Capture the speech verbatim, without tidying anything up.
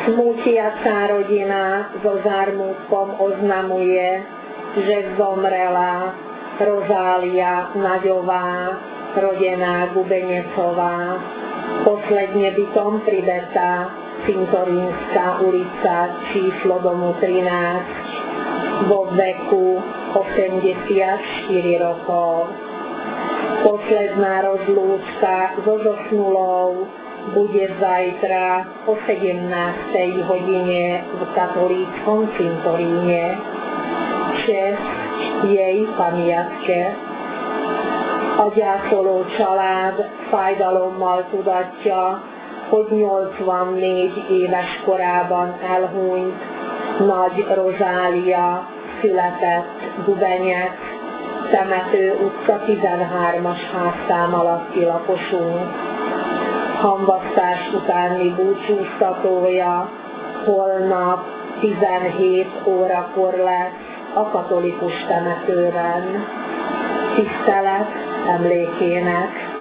Smútiaca rodina so zármutkom oznamuje, že zomrela Rozália Naďová, rodená Gubenecová, posledne bytom pribetá, Cintorínska ulica, číslo domu trinásť, vo veku osemdesiatštyri rokov. Posledná rozlúčka so zosnulou bude zajtra o sedemnástej hodine v katolíckom cintoríne. Česť jej pamiatke. A gyászoló család fájdalommal tudatja, hogy nyolcvannégy éves korában elhunyt Nagy Rozália született Gubenyec, Temető utca tizenhármas házszám alatti lakosunk. Hamvasztás utáni búcsúztatója holnap tizenhét órakor lesz a katolikus temetőben. Tisztelet emlékének.